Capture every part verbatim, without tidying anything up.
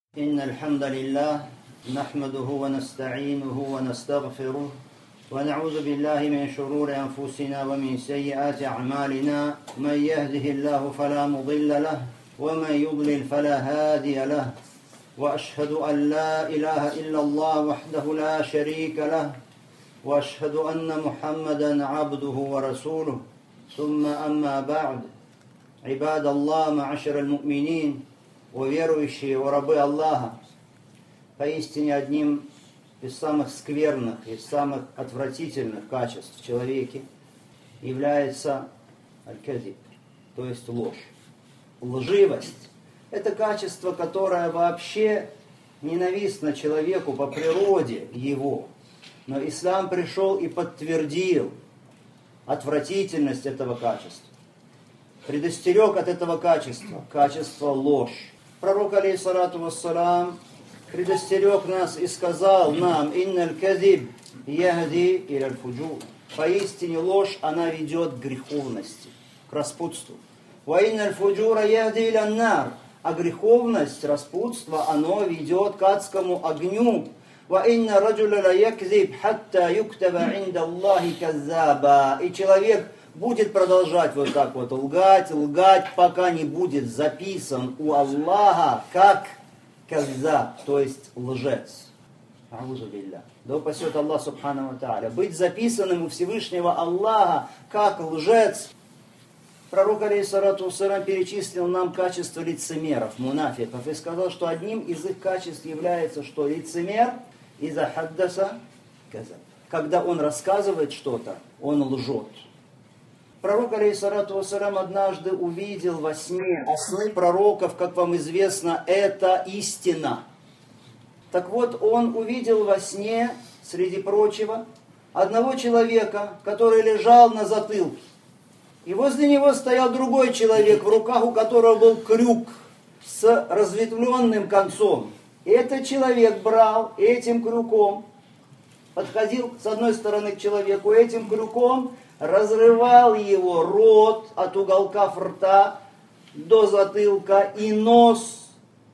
إن الحمد لله نحمده ونستعينه ونستغفره ونعوذ بالله من شرور أنفسنا ومن سيئات أعمالنا. من يهده الله فلا مضل له ومن يضلل فلا هادي له، وأشهد أن لا إله إلا الله وحده لا شريك له، وأشهد أن محمدا عبده ورسوله. ثم أما بعد، عباد الله معشر المؤمنين, уверующие в рабы Аллаха, поистине одним из самых скверных, из самых отвратительных качеств в человеке является аль-казиб, то есть ложь. Лживость – это качество, которое вообще ненавистно человеку по природе его. Но ислам пришел и подтвердил отвратительность этого качества. Предостерег от этого качества, качество ложь. Пророк, алейхиссалату вассалам, предостерег нас и сказал нам: «Инналь казиб яхди иляль фуджур». Поистине ложь, она ведет к греховности, к распутству. «Ва инналь фуджура яхди иляль нар». А греховность, распутство, оно ведет к адскому огню. «Ва инна раджуля ла якзиб хатта юктаба инда Аллахи каззаба». И человек будет продолжать вот так вот лгать, лгать, пока не будет записан у Аллаха как каззаб, то есть лжец. Аузу билля. Да упасет Аллах субхану ва тааля. Быть записанным у Всевышнего Аллаха как лжец. Пророк, алейхиссалату вассалам, перечислил нам качества лицемеров, мунафиков, и сказал, что одним из их качеств является, что лицемер иза хаддаса казаб. Когда он рассказывает что-то, он лжет. Пророк, алейхиссалату вассалам, однажды увидел во сне, а сны пророков, как вам известно, это истина. Так вот, он увидел во сне, среди прочего, одного человека, который лежал на затылке. И возле него стоял другой человек, в руках у которого был крюк с разветвленным концом. И этот человек брал этим крюком, подходил с одной стороны к человеку, этим крюком разрывал его рот от уголка рта до затылка, и нос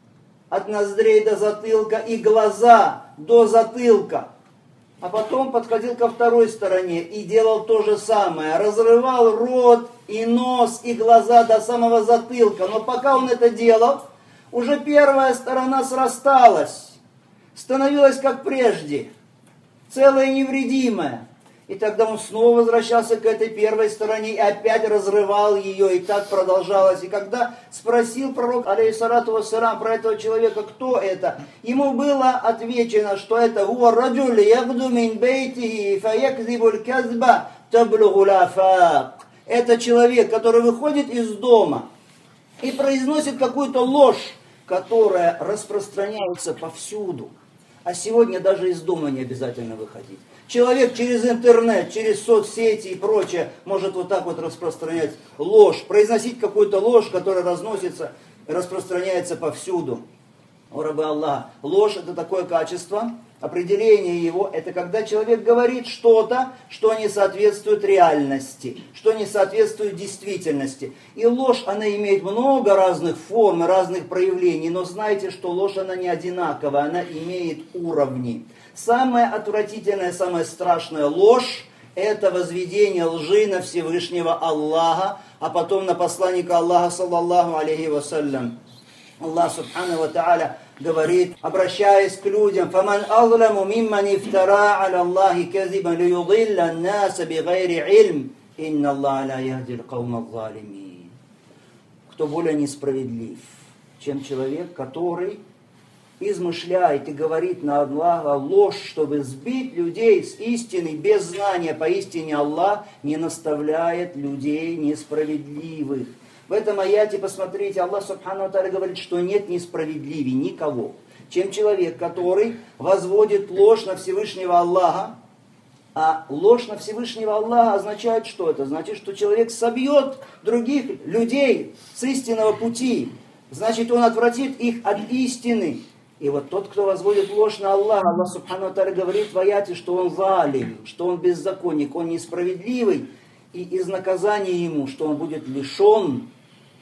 от ноздрей до затылка, и глаза до затылка. А потом подходил ко второй стороне и делал то же самое. Разрывал рот и нос и глаза до самого затылка. Но пока он это делал, уже первая сторона срасталась, становилась как прежде, целая и невредимая. И тогда он снова возвращался к этой первой стороне и опять разрывал ее, и так продолжалось. И когда спросил пророк, алейхиссалату вассалам, про этого человека, кто это, ему было отвечено, что это «Хуа раджуль ягду мин бейтихи фаякзибуль казба таблугу лафак». Это человек, который выходит из дома и произносит какую-то ложь, которая распространяется повсюду. А сегодня даже из дома не обязательно выходить. Человек через интернет, через соцсети и прочее может вот так вот распространять ложь, произносить какую-то ложь, которая разносится, распространяется повсюду. О, рабы Аллаха, ложь — это такое качество, определение его — это когда человек говорит что-то, что не соответствует реальности, что не соответствует действительности. И ложь, она имеет много разных форм, разных проявлений, но знайте, что ложь, она не одинаковая, она имеет уровни. Самая отвратительная, самая страшная ложь — это возведение лжи на Всевышнего Аллаха, а потом на посланника Аллаха, саллаллаху алейхи вассалям. Аллах субхану ва тааля говорит, обращаясь к людям: «Фаман азламу мимман ифтара аля Аллахи казибан лиюдилля наса бигайри илм, инна Аллаха ла яхдил каума залимин». Кто более несправедлив, чем человек, который измышляет и говорит на Аллаха ложь, чтобы сбить людей с истины без знания. Поистине Аллах не наставляет людей несправедливых. В этом аяте, посмотрите, Аллах субхану ва тааля говорит, что нет несправедливей никого, чем человек, который возводит ложь на Всевышнего Аллаха. А ложь на Всевышнего Аллаха означает что это? Значит, что человек собьет других людей с истинного пути. Значит, он отвратит их от истины. И вот тот, кто возводит ложь на Аллаха, Аллах субхану ва тааля говорит в аяте, что он залим, что он беззаконник, он несправедливый. И из наказания ему, что он будет лишен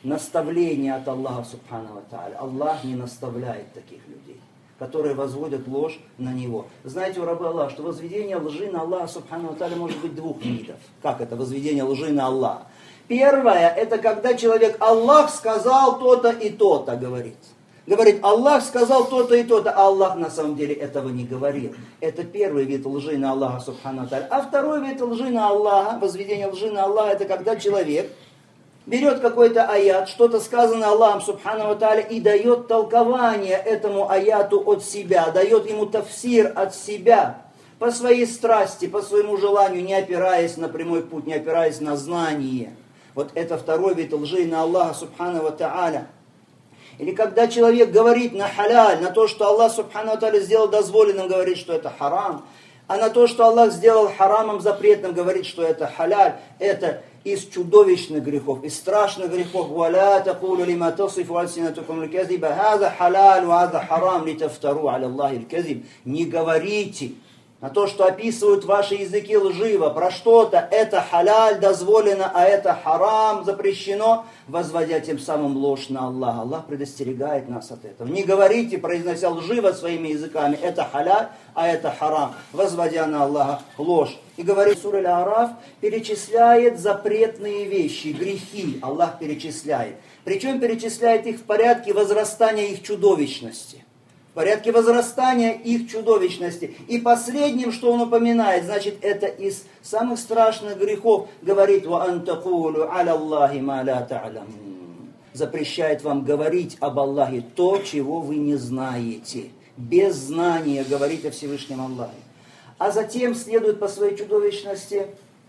наставление от Аллаха Субхану ва Тааля. Аллах не наставляет таких людей, которые возводят ложь на Него. Знаете, у рабы Аллаха, что возведение лжи на Аллаха Субхану ва Тааля может быть двух видов. Как это возведение лжи на Аллаха? Первое, это когда человек Аллах сказал то-то и то-то, говорит. Говорит, Аллах сказал то-то и то-то, а Аллах на самом деле этого не говорил. Это первый вид лжи на Аллаха Субхану ва Тааля. А второй вид лжи на Аллаха, возведение лжи на Аллаха, это когда человек берет какой-то аят, что-то сказано Аллахом Субхану ва Тааля, и дает толкование этому аяту от себя, дает ему тафсир от себя, по своей страсти, по своему желанию, не опираясь на прямой путь, не опираясь на знание. Вот это второй вид лжи на Аллаха Субхану ва Тааля. Или когда человек говорит на халяль, на то, что Аллах Субхану ва Тааля сделал дозволенным, говорит, что это харам, а на то, что Аллах сделал харамом запретным, говорит, что это халяль, это из чудовищных грехов, из страшных грехов. وَلَا تَقُولُوا لِمَا تَصِفُ أَلْسِنَتُكُمُ الْكَذِبَ هَذَا حَلَالٌ وَهَذَا حَرَامٌ لِتَفْتَرُوا عَلَى اللَّهِ الْكَذِبَ. Не говорите на то, что описывают ваши языки лживо, про что-то, это халяль, дозволено, а это харам, запрещено, возводя тем самым ложь на Аллаха. Аллах предостерегает нас от этого. Не говорите, произнося лживо своими языками, это халяль, а это харам, возводя на Аллаха ложь. И говорит, сура Аль-А'раф перечисляет запретные вещи, грехи, Аллах перечисляет. Причем перечисляет их в порядке возрастания их чудовищности. В порядке возрастания их чудовищности. И последним, что он упоминает, значит, это из самых страшных грехов, говорит, وَأَن تَقُولُوا عَلَى اللَّهِ مَا لَا تَعْلَمُونَ. Запрещает вам говорить об Аллахе то, чего вы не знаете. Без знания говорить о Всевышнем Аллахе. А затем следует по своей чудовищности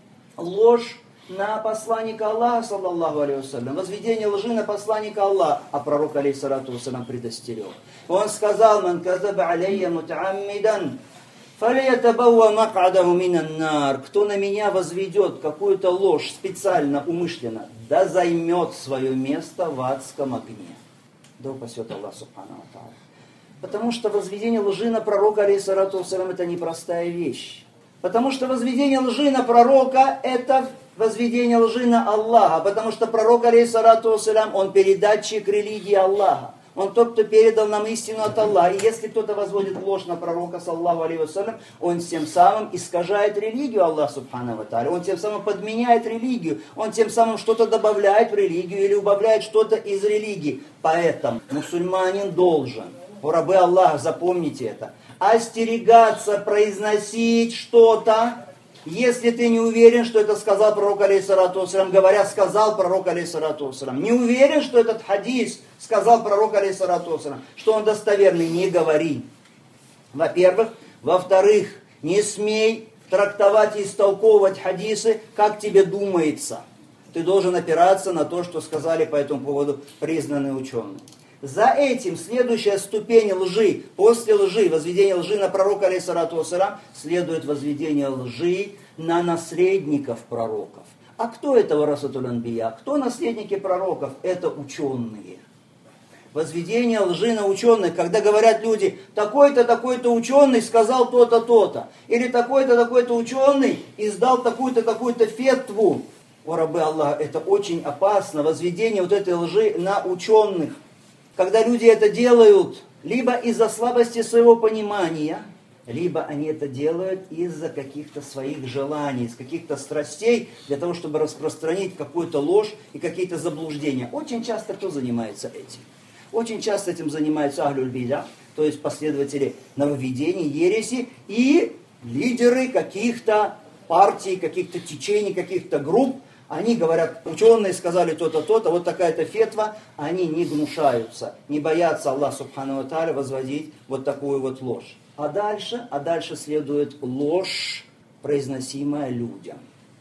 ложь на посланника Аллаха, саллаллаху алейхи вассалям, возведение лжи на посланника Аллаха, а пророк, алейхиссалату вассалям, предостерег. Он сказал, «Ман казаба алейя мутааммидан, фалиятабауа мак'адаху минан нар». Кто на меня возведет какую-то ложь специально, умышленно, да займет свое место в адском огне. Да упасет Аллах субхану ва тааля. Потому что возведение лжи на пророка, алейхиссалату вассалям, это непростая вещь. Потому что возведение лжи на пророка, это возведение лжи на Аллаха, потому что пророк, алейхиссалату вассалям, он передатчик религии Аллаха. Он тот, кто передал нам истину от Аллаха. И если кто-то возводит ложь на пророка, саллаллаху алейхи вассалям, он тем самым искажает религию Аллаха субхану ва тааля. Он тем самым подменяет религию. Он тем самым что-то добавляет в религию или убавляет что-то из религии. Поэтому мусульманин должен, о рабы Аллаха, запомните это, остерегаться произносить что-то, если ты не уверен, что это сказал пророк, алейхиссалату вассалям, говоря, сказал пророк, алейхиссалату вассалям. Не уверен, что этот хадис сказал пророк, алейхиссалату вассалям, что он достоверный, не говори. Во-первых. Во-вторых, не смей трактовать и истолковывать хадисы, как тебе думается. Ты должен опираться на то, что сказали по этому поводу признанные ученые. За этим следующая ступень лжи, после лжи, возведения лжи на пророка, алейхиссалату вассалям, следует возведение лжи на наследников пророков. А кто это варасатуль анбия? Кто наследники пророков? Это ученые. Возведение лжи на ученых, когда говорят люди, такой-то, такой-то ученый сказал то-то, то-то. Или такой-то, такой-то ученый издал такую-то, такую-то фетву. О рабы Аллаха, это очень опасно, возведение вот этой лжи на ученых. Когда люди это делают либо из-за слабости своего понимания, либо они это делают из-за каких-то своих желаний, из каких-то страстей, для того, чтобы распространить какую-то ложь и какие-то заблуждения. Очень часто кто занимается этим? Очень часто этим занимаются ахлюль бида, то есть последователи нововведений, ереси и лидеры каких-то партий, каких-то течений, каких-то групп. Они говорят, ученые сказали то-то, то-то, вот такая-то фетва, они не гнушаются, не боятся Аллаха субхану ва тааля возводить вот такую вот ложь. А дальше, а дальше следует ложь, произносимая людям.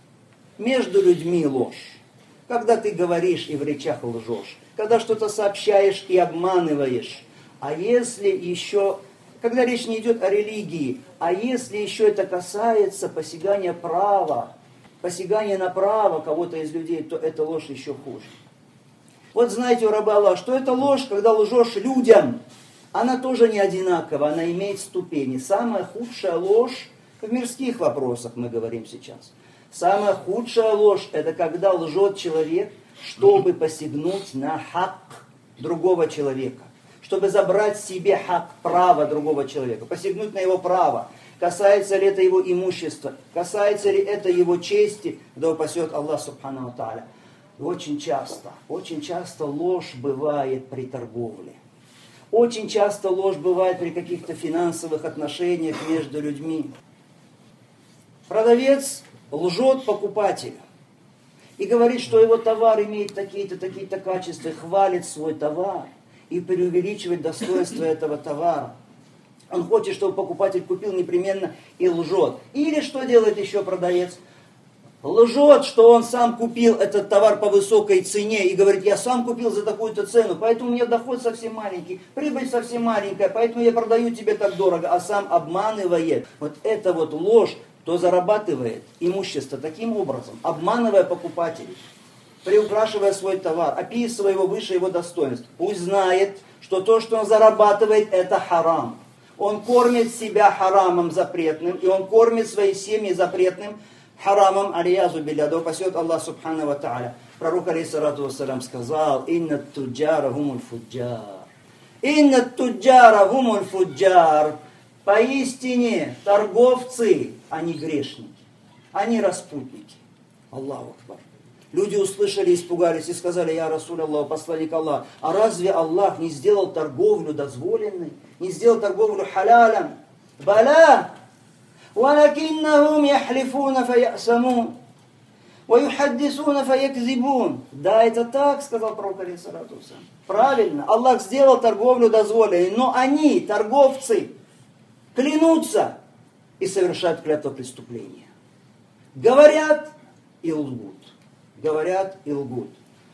Между людьми ложь. Когда ты говоришь и в речах лжешь, когда что-то сообщаешь и обманываешь, а если еще, когда речь не идет о религии, а если еще это касается посягания права, посягание на право кого-то из людей, то эта ложь еще хуже. Вот знаете, у раба Аллаха, что это ложь, когда лжешь людям, она тоже не одинакова, она имеет ступени. Самая худшая ложь, в мирских вопросах мы говорим сейчас, самая худшая ложь, это когда лжет человек чтобы посягнуть на хак другого человека, чтобы забрать себе хак, право другого человека, посягнуть на его право. Касается ли это его имущества, касается ли это его чести, да упасет Аллах субхану ва тааля. Очень часто, очень часто ложь бывает при торговле. Очень часто ложь бывает при каких-то финансовых отношениях между людьми. Продавец лжет покупателю и говорит, что его товар имеет такие-то, такие-то качества, хвалит свой товар и преувеличивает достоинство этого товара. Он хочет, чтобы покупатель купил непременно и лжет. Или что делает еще продавец? Лжет, что он сам купил этот товар по высокой цене и говорит, я сам купил за такую-то цену, поэтому у меня доход совсем маленький, прибыль совсем маленькая, поэтому я продаю тебе так дорого, а сам обманывает. Вот это вот ложь, кто зарабатывает имущество таким образом, обманывая покупателей, приукрашивая свой товар, описывая его выше его достоинств. Пусть знает, что то, что он зарабатывает, это харам. Он кормит себя харамом запретным, и он кормит свои семьи запретным харамом, алиязу билля, да упасет Аллах субхану ва тааля. Пророк алейхиссалату вассалям сказал, инна туджара гумуль фуджар. Инна туджара гумуль фуджар. Поистине торговцы, они грешники, они распутники. Аллаху акбар. Люди услышали, испугались и сказали, я Расуль Аллах, посланник Аллах, а разве Аллах не сделал торговлю дозволенной, не сделал торговлю халялем? Баля! وَلَكِنَّهُمْ يَحْلِفُونَ فَيَأْسَمُونَ وَيُحَدِّثُونَ فَيَكْذِبُونَ. Да, это так, сказал пророк алейхиссалату вассалям. Правильно, Аллах сделал торговлю дозволенной, но они, торговцы, клянутся и совершают клятвопреступления. Говорят и лгут. Говорят и лгут.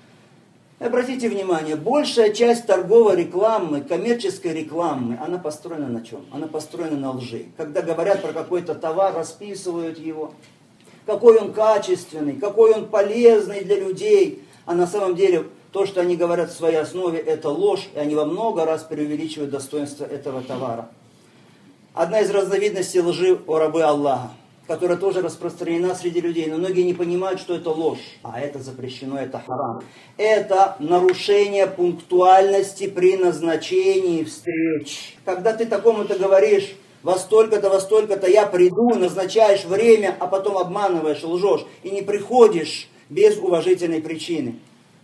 Обратите внимание, большая часть торговой рекламы, коммерческой рекламы, она построена на чем? Она построена на лжи. Когда говорят про какой-то товар, расписывают его, какой он качественный, какой он полезный для людей. А на самом деле то, что они говорят в своей основе, это ложь, и они во много раз преувеличивают достоинство этого товара. Одна из разновидностей лжи о рабы Аллаха, которая тоже распространена среди людей, но многие не понимают, что это ложь. А это запрещено, это харам. Это нарушение пунктуальности при назначении встреч. Когда ты такому-то говоришь, во столько-то, во столько-то я приду, назначаешь время, а потом обманываешь, лжешь, и не приходишь без уважительной причины.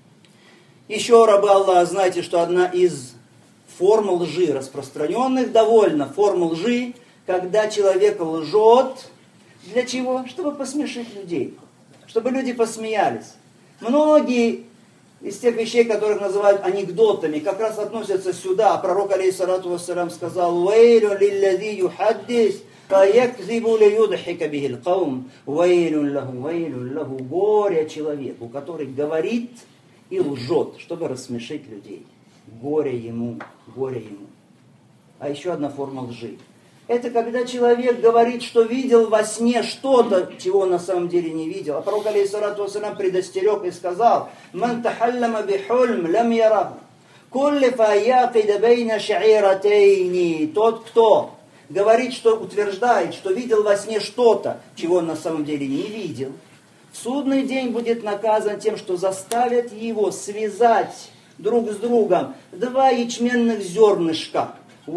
Еще, рабы Аллаха, знаете, что одна из форм лжи, распространенных довольно, форм лжи, когда человек лжет. Для чего? Чтобы посмешить людей. Чтобы люди посмеялись. Многие из тех вещей, которых называют анекдотами, как раз относятся сюда. Пророк алейхиссалату вассалям сказал, «Вейлю лиллади юхаддис, фаякзибу лиюдхика бихил каум, вейлю лаху, вейлю лаху». Горе человеку, который говорит и лжет, чтобы рассмешить людей. Горе ему, горе ему. А еще одна форма лжи. Это когда человек говорит, что видел во сне что-то, чего он на самом деле не видел. А пророк алейхиссалату вассалям предостерег и сказал, «Ман тахаллама бихульм лам яраху, куллифа яқида бейна шаиратейни». Тот, кто говорит, что утверждает, что видел во сне что-то, чего он на самом деле не видел, в судный день будет наказан тем, что заставят его связать друг с другом два ячменных зернышка.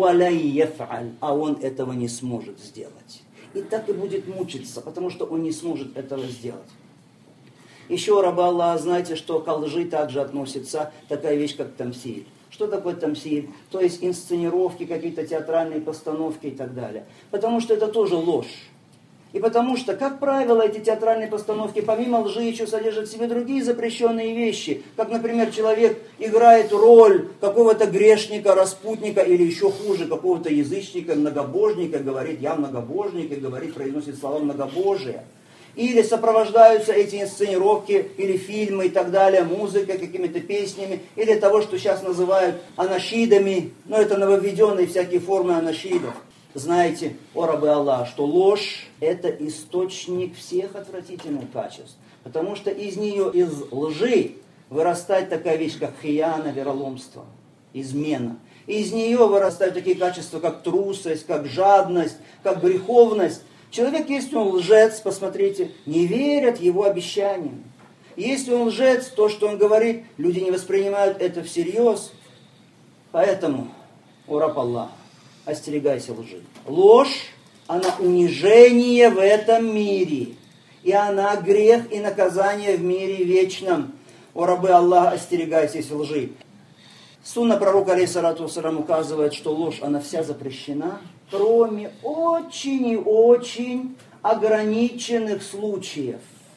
А он этого не сможет сделать. И так и будет мучиться, потому что он не сможет этого сделать. Еще, рабы Аллаха, знаете, что к лжи также относится такая вещь, как тамсиль. Что такое тамсиль? То есть инсценировки, какие-то театральные постановки и так далее. Потому что это тоже ложь. И потому что, как правило, эти театральные постановки, помимо лжи, еще содержат в себе другие запрещенные вещи. Как, например, человек играет роль какого-то грешника, распутника, или еще хуже, какого-то язычника, многобожника, говорит, я многобожник, и говорит, произносит слова многобожия. Или сопровождаются эти инсценировки, или фильмы и так далее, музыкой, какими-то песнями, или того, что сейчас называют анашидами, но это нововведенные всякие формы анашидов. Знаете, о рабы Аллаха, что ложь – это источник всех отвратительных качеств. Потому что из нее, из лжи, вырастает такая вещь, как хияна, вероломство, измена. Из нее вырастают такие качества, как трусость, как жадность, как греховность. Человек, если он лжец, посмотрите, не верят его обещаниям. Если он лжец, то, что он говорит, люди не воспринимают это всерьез. Поэтому, о раб Аллаха, остерегайся лжи. Ложь, она унижение в этом мире. И она грех и наказание в мире вечном. О рабы Аллаха, остерегайтесь лжи. Сунна пророка, алейхиссалату вассалям, указывает, что ложь, она вся запрещена, кроме очень и очень ограниченных случаев,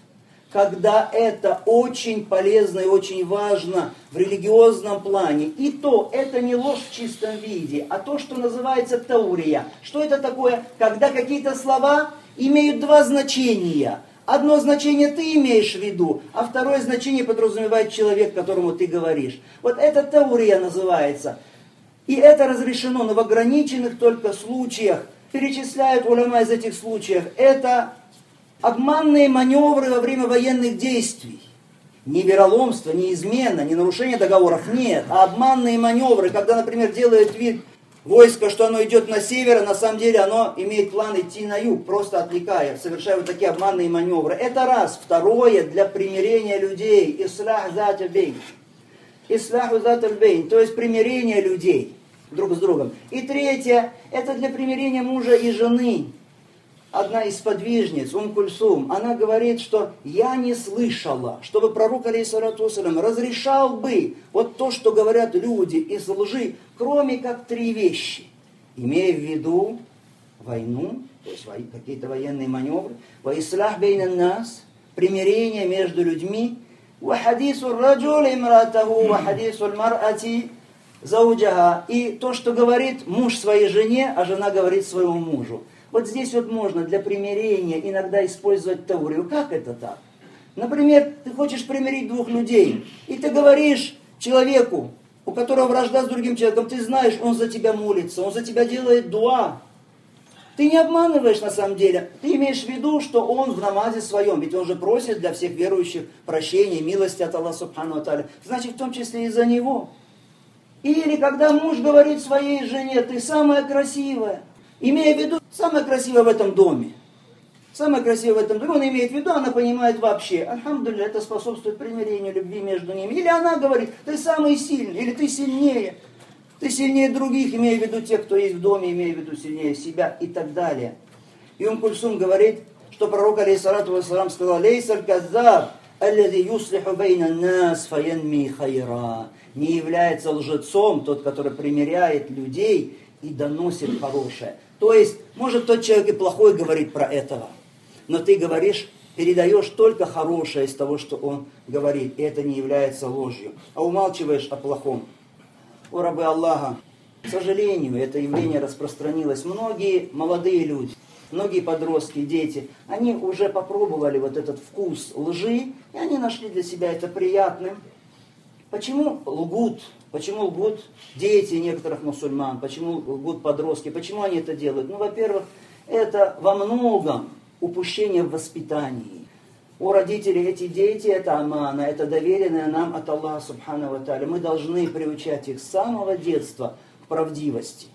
когда это очень полезно и очень важно в религиозном плане. И то, это не ложь в чистом виде, а то, что называется таурия. Что это такое? Когда какие-то слова имеют два значения. Одно значение ты имеешь в виду, а второе значение подразумевает человек, которому ты говоришь. Вот это таурия называется. И это разрешено, но в ограниченных только случаях. Перечисляют уляма из этих случаев. Это обманные маневры во время военных действий. Не вероломство, не измена, не нарушение договоров, нет. А обманные маневры, когда, например, делает вид войско, что оно идет на север, а на самом деле оно имеет план идти на юг, просто отвлекая, совершая вот такие обманные маневры. Это раз. Второе, для примирения людей. Ислах зат аль-бейн. Ислах зат аль-бейн, то есть примирение людей друг с другом. И третье, это для примирения мужа и жены. Одна из подвижниц, Ум Кульсум, она говорит, что я не слышала, чтобы пророк, алейхиссалату вассалям, разрешал бы вот то, что говорят люди из лжи, кроме как три вещи. Имея в виду войну, то есть какие-то военные маневры, ва ислах бейнан нас, примирение между людьми, ва хадису раджул имратаху, ва хадису марати зауджаха, и то, что говорит муж своей жене, а жена говорит своему мужу. Вот здесь вот можно для примирения иногда использовать таурию. Как это так? Например, ты хочешь примирить двух людей, и ты говоришь человеку, у которого вражда с другим человеком, ты знаешь, он за тебя молится, он за тебя делает дуа. Ты не обманываешь на самом деле. Ты имеешь в виду, что он в намазе своем, ведь он же просит для всех верующих прощения, милости от Аллаха субхану ва тааля. Значит, в том числе и за него. Или когда муж говорит своей жене, ты самая красивая. Имея в виду, самое красивое в этом доме. Самое красивое в этом доме, он имеет в виду, она понимает вообще. Альхамдулилля, это способствует примирению, любви между ними. Или она говорит, ты самый сильный, или ты сильнее. Ты сильнее других, имея в виду тех, кто есть в доме, имея в виду сильнее себя и так далее. И Ум Кульсум говорит, что пророк, алейхиссалату вассалам, сказал, «Лейсаль каззаб, аллази юслиху бейна нас фаянми хайра». Не является лжецом тот, который примиряет людей и доносит хорошее. То есть, может тот человек и плохой говорит про этого, но ты говоришь, передаешь только хорошее из того, что он говорит, и это не является ложью, а умалчиваешь о плохом. О рабы Аллаха, к сожалению, это явление распространилось. Многие молодые люди, многие подростки, дети, они уже попробовали вот этот вкус лжи, и они нашли для себя это приятным. Почему лгут? Почему лгут дети некоторых мусульман? Почему лгут подростки? Почему они это делают? Ну, во-первых, это во многом упущение в воспитании. У родителей эти дети, это амана, это доверенное нам от Аллаха субхану ва тааля. Мы должны приучать их с самого детства к правдивости.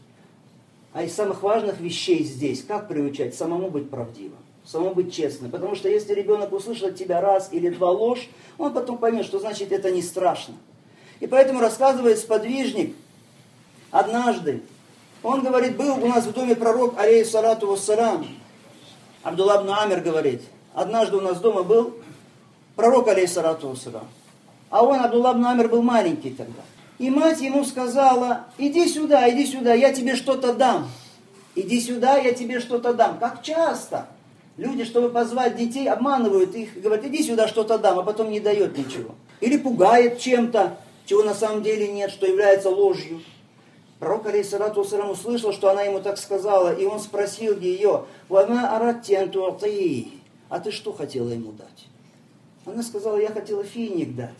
А из самых важных вещей здесь, как приучать? Самому быть правдивым, самому быть честным. Потому что если ребенок услышит от тебя раз или два ложь, он потом поймет, что значит это не страшно. И поэтому рассказывает сподвижник, однажды, он говорит, был у нас в доме пророк, алейхиссалату вассалам, Абдулла ибн Амир говорит, однажды у нас дома был пророк, алейхиссалату вассалам, а он, Абдулла ибн Амир, был маленький тогда. И мать ему сказала, иди сюда, иди сюда, я тебе что-то дам. Иди сюда, я тебе что-то дам. Как часто люди, чтобы позвать детей, обманывают их, говорят, иди сюда, что-то дам, а потом не дает ничего. Или пугает чем-то, чего на самом деле нет, что является ложью. Пророк, алейхиссалату вассалам, услышал, что она ему так сказала, и он спросил ее, «Вама аратти ан ту'ти?» А ты что хотела ему дать? Она сказала, я хотела финик дать.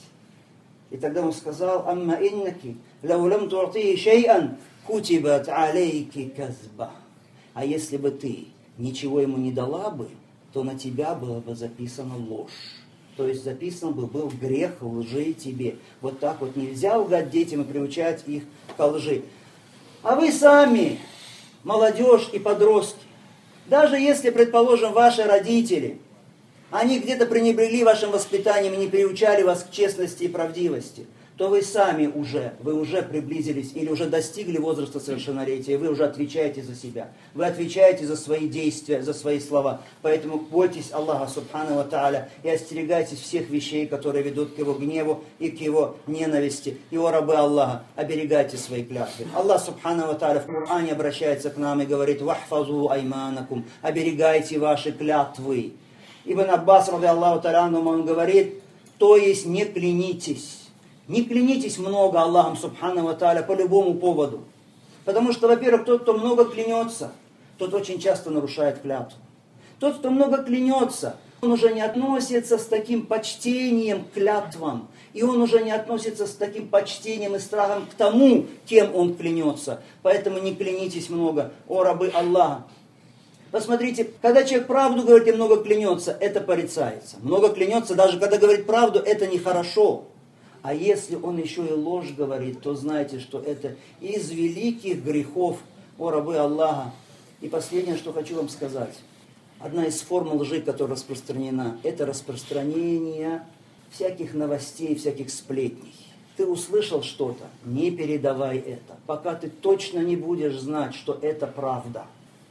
И тогда он сказал, «Амма иннаки, лау лам ту'ти шей'ан, кутибат алейки казба». А если бы ты ничего ему не дала бы, то на тебя было бы записана ложь. То есть записан бы был грех лжи тебе. Вот так вот нельзя лгать детям и приучать их к лжи. А вы сами, молодежь и подростки, даже если, предположим, ваши родители они где-то пренебрегли вашим воспитанием и не приучали вас к честности и правдивости, то вы сами уже, вы уже приблизились или уже достигли возраста совершеннолетия, и вы уже отвечаете за себя. Вы отвечаете за свои действия, за свои слова. Поэтому бойтесь Аллаха Субхану ва Тааля и остерегайтесь всех вещей, которые ведут к Его гневу и к Его ненависти. И, о рабы Аллаха, оберегайте свои клятвы. Аллах Субхану ва Тааля в Коране обращается к нам и говорит: «Вахфазу айманакум», оберегайте ваши клятвы. Ибн Аббас, ради Аллаху Тааля, он говорит, то есть не клянитесь. Не клянитесь много Аллахом Субхану ва Тааля по любому поводу. Потому что, во-первых, тот, кто много клянется, тот очень часто нарушает клятву. Тот, кто много клянется, он уже не относится с таким почтением к клятвам. И он уже не относится с таким почтением и страхом к тому, кем он клянется. Поэтому не клянитесь много, о рабы Аллаха. Посмотрите, когда человек правду говорит и много клянется, это порицается. Много клянется, даже когда говорит правду, это нехорошо. А если он еще и ложь говорит, то знайте, что это из великих грехов, о рабы Аллаха. И последнее, что хочу вам сказать. Одна из форм лжи, которая распространена, это распространение всяких новостей, всяких сплетней. Ты услышал что-то, не передавай это, пока ты точно не будешь знать, что это правда.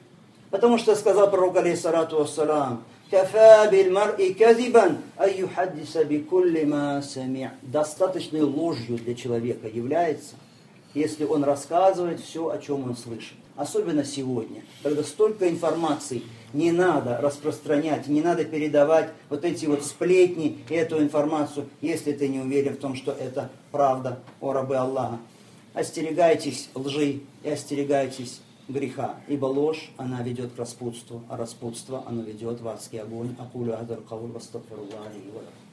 Потому что сказал пророк, алейхиссалату вассалам, «Кафа биль мар'i казибан, ан юхаддиса бикулли ма сами'а». Достаточной ложью для человека является, если он рассказывает все, о чем он слышит. Особенно сегодня, когда столько информации, не надо распространять, не надо передавать вот эти вот сплетни и эту информацию, если ты не уверен в том, что это правда, о рабы Аллаха. Остерегайтесь лжи и остерегайтесь греха, ибо ложь, она ведет к распутству, а распутство, оно ведет в адский огонь. Акулю адар кауль вастагфируллах ли ва лакум.